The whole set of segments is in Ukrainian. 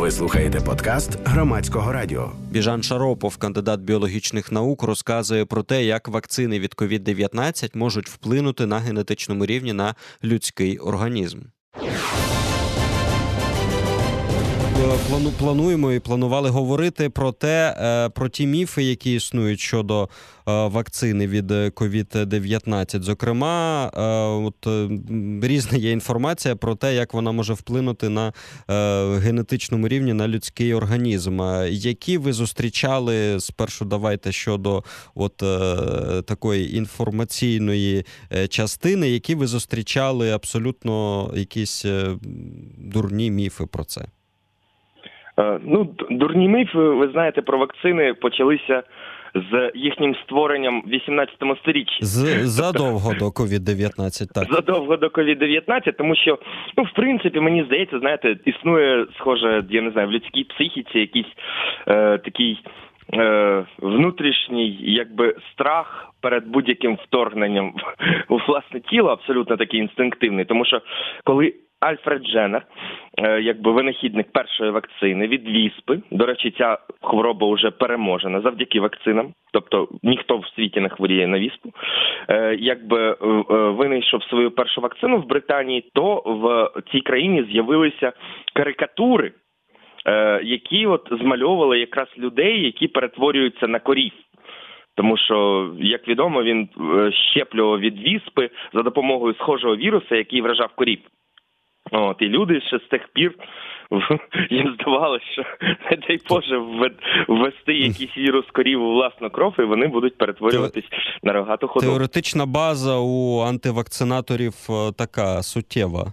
Ви слухаєте подкаст Громадського радіо. Біжан Шаропов, кандидат біологічних наук, розказує про те, як вакцини від COVID-19 можуть вплинути на генетичному рівні на людський організм. Плануємо і планували говорити про ті міфи, які існують щодо вакцини від COVID-19. Зокрема, різна є інформація про те, як вона може вплинути на генетичному рівні на людський організм. Які ви зустрічали, спершу давайте щодо такої інформаційної частини, які ви зустрічали абсолютно якісь дурні міфи про це? Дурні міфи, ви знаєте, про вакцини почалися з їхнім створенням в 18 сторіччі. Задовго до COVID-19, так. Задовго до COVID-19, тому що, в принципі, мені здається, знаєте, існує, схоже, я не знаю, в людській психіці якийсь такий внутрішній, страх перед будь-яким вторгненням у власне тіло, абсолютно такий інстинктивний, тому що коли Альфред Дженнер, винахідник першої вакцини від віспи. До речі, ця хвороба вже переможена завдяки вакцинам. Тобто ніхто в світі не хворіє на віспу. Винайшов свою першу вакцину в Британії, то в цій країні з'явилися карикатури, які змальовували якраз людей, які перетворюються на корів. Тому що, як відомо, він щеплював від віспи за допомогою схожого віруса, який вражав корів. І люди ще з тих пір, їм здавалося, що, не дай Боже, ввести якийсь вірус корів у власну кров, і вони будуть перетворюватись на рогату худобу. Теоретична база у антивакцинаторів така суттєва.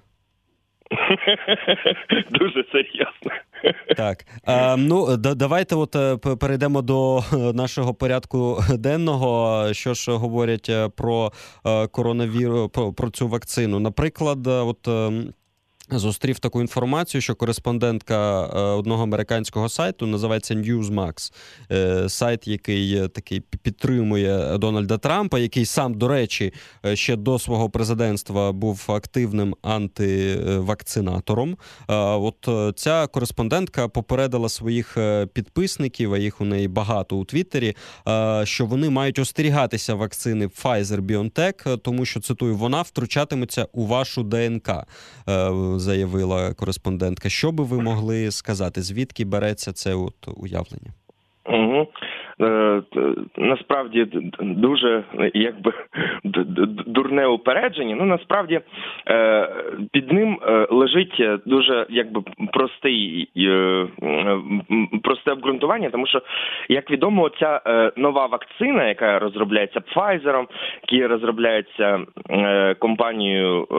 Дуже серйозно. Так. Давайте перейдемо до нашого порядку денного. Що ж говорять про коронавірус, про цю вакцину? Наприклад, зустрів таку інформацію, що кореспондентка одного американського сайту, називається Newsmax, сайт, який такий підтримує Дональда Трампа, який сам, до речі, ще до свого президентства був активним антивакцинатором. Ця кореспондентка попередила своїх підписників, а їх у неї багато у Твіттері, що вони мають остерігатися вакцини Pfizer-BioNTech, тому що, цитую, вона втручатиметься у вашу ДНК, заявила кореспондентка. Що би ви могли сказати? Звідки береться це уявлення? Насправді дуже дурне упередження. Насправді під ним лежить дуже просте обґрунтування, тому що, як відомо, ця нова вакцина, яка розробляється Pfizer, яка розробляється компанією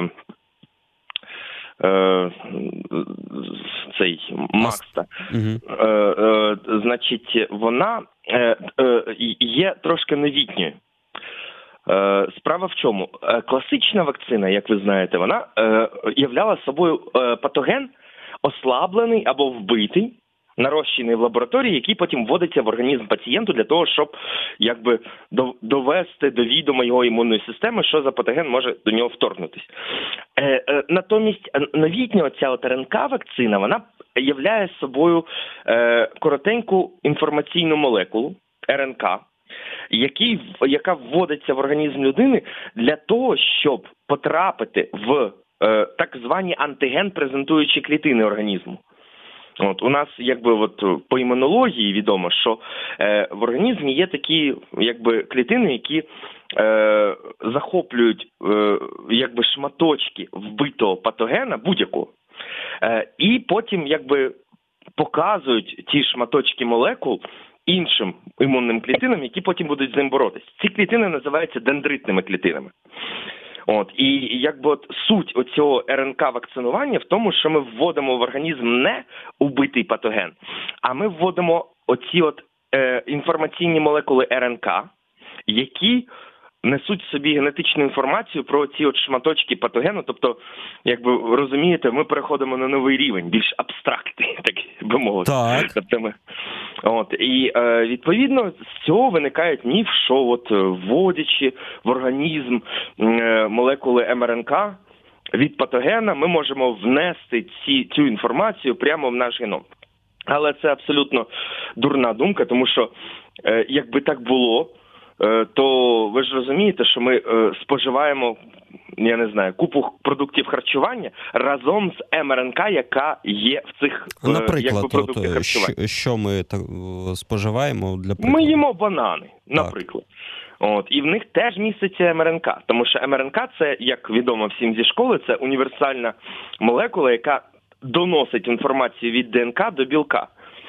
Макста, значить, вона є трошки новітньою. Справа в чому? Класична вакцина, як ви знаєте, вона являла собою патоген, ослаблений або вбитий, нарощений в лабораторії, який потім вводиться в організм пацієнту для того, щоб довести до відома його імунної системи, що за патоген може до нього вторгнутися. Натомість новітня ця РНК-вакцина, вона являє собою коротеньку інформаційну молекулу РНК, яка вводиться в організм людини для того, щоб потрапити в так звані антиген-презентуючі клітини організму. У нас по імунології відомо, що в організмі є такі клітини, які захоплюють шматочки вбитого патогена будь-якого, і потім показують ті шматочки молекул іншим імунним клітинам, які потім будуть з ним боротися. Ці клітини називаються дендритними клітинами. І суть оцього РНК-вакцинування в тому, що ми вводимо в організм не убитий патоген, а ми вводимо оці інформаційні молекули РНК, які несуть в собі генетичну інформацію про ці шматочки патогену. Тобто, розумієте, ми переходимо на новий рівень, більш абстрактний, так би мовити. Так. Тобто і відповідно з цього виникає міф, що вводячи в організм молекули МРНК, від патогена, ми можемо внести цю інформацію прямо в наш геном. Але це абсолютно дурна думка, тому що якби так було, то ви ж розумієте, що ми споживаємо, я не знаю, купу продуктів харчування разом з МРНК, яка є в цих продуктах харчування. Що ми споживаємо для прикладу? Ми їмо банани, наприклад. І в них теж міститься МРНК, тому що МРНК – це, як відомо всім зі школи, це універсальна молекула, яка доносить інформацію від ДНК до білка.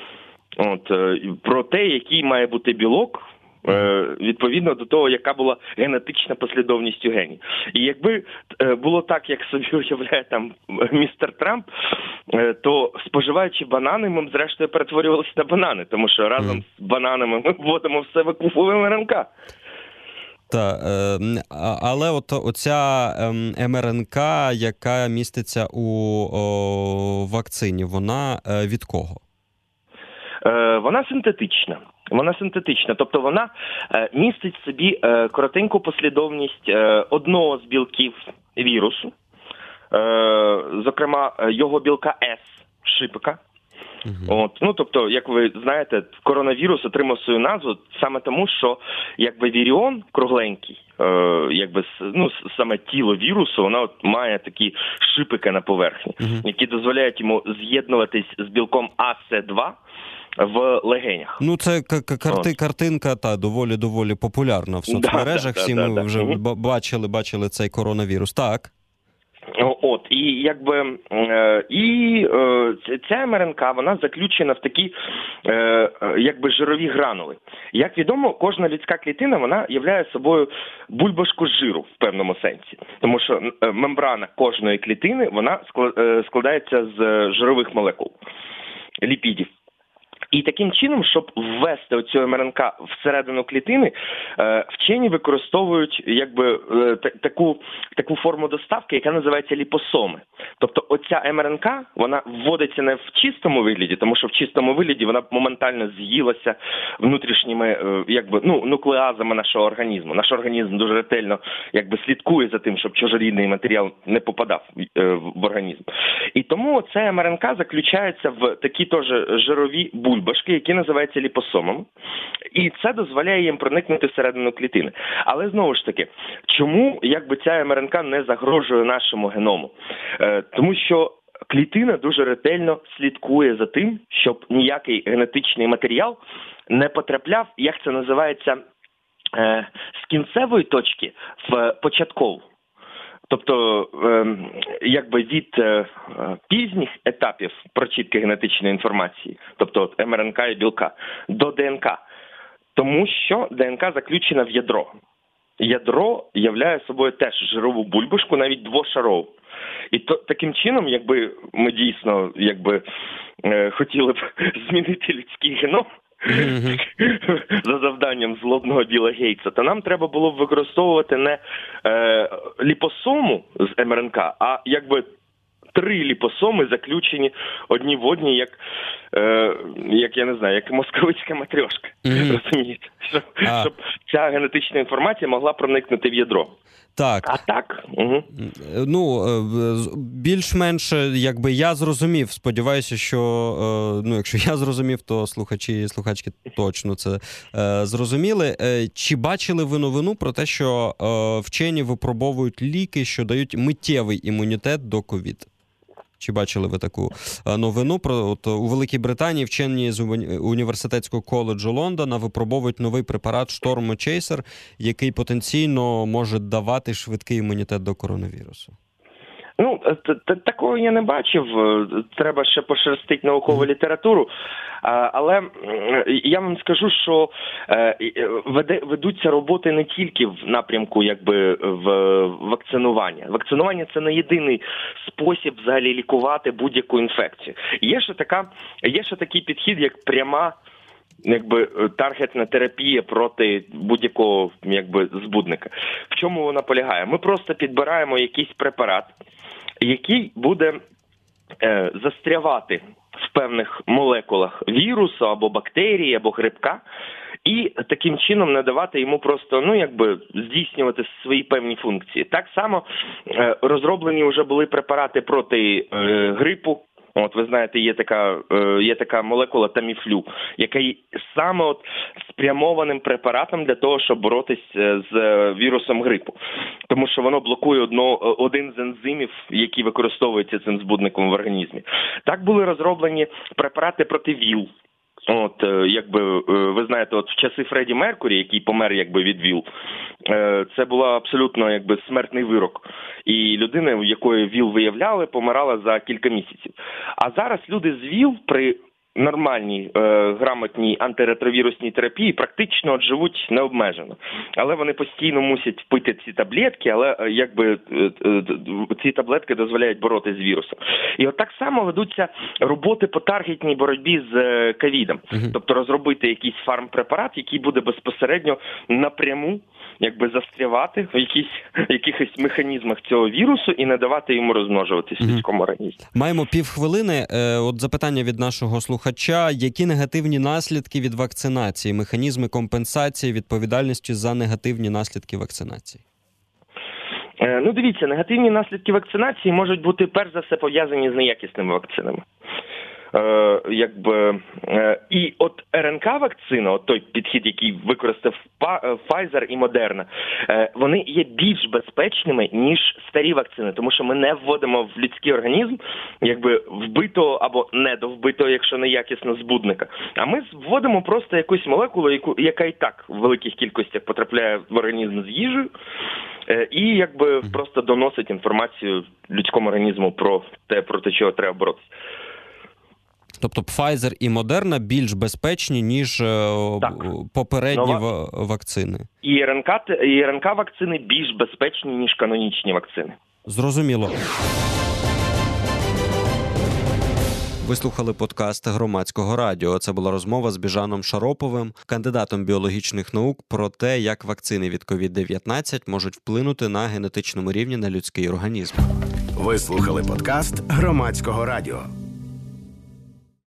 Про те, який має бути білок, відповідно до того, яка була генетична послідовність у гені. І якби було так, як собі уявляє там містер Трамп, то споживаючи банани, ми б зрештою перетворювалися на банани, тому що разом з бананами ми вводимо в себе купу МРНК. Так, але оця МРНК, яка міститься у вакцині, вона від кого? Вона синтетична. Тобто вона містить в собі коротеньку послідовність одного з білків вірусу, зокрема його білка С, шипика. Тобто, як ви знаєте, коронавірус отримав свою назву саме тому, що віріон кругленький, саме тіло вірусу, воно має такі шипики на поверхні, які дозволяють йому з'єднуватись з білком АС2 в легенях. Це картинка доволі популярна в соцмережах. Всі ми вже бачили цей коронавірус. Так. Ця МРНК, вона заключена в такі, жирові гранули. Як відомо, кожна людська клітина, вона являє собою бульбашку жиру в певному сенсі. Тому що мембрана кожної клітини, вона складається з жирових молекул, ліпідів. І таким чином, щоб ввести оцю МРНК всередину клітини, вчені використовують таку форму доставки, яка називається ліпосоми. Тобто оця МРНК, вона вводиться не в чистому вигляді, тому що в чистому вигляді вона моментально з'їлася внутрішніми нуклеазами нашого організму. Наш організм дуже ретельно слідкує за тим, щоб чужорідний матеріал не попадав в організм. І тому ця МРНК заключається в такі теж жирові бульбашки, які називаються ліпосомами, і це дозволяє їм проникнути всередину клітини. Але знову ж таки, чому ця МРНК не загрожує нашому геному? Тому що клітина дуже ретельно слідкує за тим, щоб ніякий генетичний матеріал не потрапляв, як це називається, з кінцевої точки в початкову. Тобто, від пізніх етапів прочитки генетичної інформації, тобто МРНК і білка, до ДНК. Тому що ДНК заключена в ядро. Ядро являє собою теж жирову бульбашку, навіть двошарову. І таким чином, ми дійсно хотіли б змінити людський геном, за завданням злобного Біла Гейтса, то нам треба було б використовувати не ліпосому з МРНК, а 3 ліпосоми заключені одні в одні, як московицька матрьошка. Розумієте? Щоб ця генетична інформація могла проникнути в ядро. Так. А так? Більш-менш, я зрозумів. Сподіваюся, що, якщо я зрозумів, то слухачі і слухачки точно це зрозуміли. Чи бачили ви новину про те, що вчені випробовують ліки, що дають миттєвий імунітет до ковід? Чи бачили ви таку новину? У Великій Британії вчені з університетського коледжу Лондона випробовують новий препарат Storm Chaser, який потенційно може давати швидкий імунітет до коронавірусу. Такого я не бачив. Треба ще пошерстити наукову літературу. Але я вам скажу, що ведуться роботи не тільки в напрямку в вакцинування. Вакцинування – це не єдиний спосіб взагалі лікувати будь-яку інфекцію. Є ще такий підхід, як пряма таргетна терапія проти будь-якого збудника. В чому вона полягає? Ми просто підбираємо якийсь препарат, який буде застрявати в певних молекулах вірусу або бактерії, або грибка, і таким чином не давати йому просто, здійснювати свої певні функції. Так само розроблені вже були препарати проти грипу. От ви знаєте, є така молекула таміфлю, яка є саме спрямованим препаратом для того, щоб боротись з вірусом грипу. Тому що воно блокує один з ензимів, які використовуються цим збудником в організмі. Так були розроблені препарати проти ВІЛ. Ви знаєте, в часи Фредді Меркурі, який помер від ВІЛ, це була абсолютно смертний вирок. І людина, у якої ВІЛ виявляли, помирала за кілька місяців. А зараз люди з ВІЛ при нормальній, грамотній антиретровірусній терапії практично живуть необмежено. Але вони постійно мусять пити ці таблетки, але ці таблетки дозволяють боротися з вірусом. І так само ведуться роботи по таргетній боротьбі з ковідом. Тобто розробити якийсь фармпрепарат, який буде безпосередньо напряму застрявати в якихось механізмах цього вірусу і не давати йому розмножуватись в людському організмі. Маємо півхвилини. Запитання від нашого слухача. Які негативні наслідки від вакцинації? Механізми компенсації відповідальності за негативні наслідки вакцинації? Дивіться, негативні наслідки вакцинації можуть бути перш за все пов'язані з неякісними вакцинами. І РНК-вакцина, той підхід, який використав Pfizer і Moderna, вони є більш безпечними, ніж старі вакцини, тому що ми не вводимо в людський організм вбитого або недовбитого, якщо неякісно, збудника. А ми вводимо просто якусь молекулу, яка і так в великих кількостях потрапляє в організм з їжею, і просто доносить інформацію людському організму про те, проти чого треба боротися. Тобто Pfizer і Moderna більш безпечні, ніж попередні вакцини. І РНК-вакцини більш безпечні, ніж канонічні вакцини. Зрозуміло. Ви слухали подкаст Громадського радіо. Це була розмова з Біжаном Шароповим, кандидатом біологічних наук, про те, як вакцини від COVID-19 можуть вплинути на генетичному рівні на людський організм. Ви слухали подкаст Громадського радіо.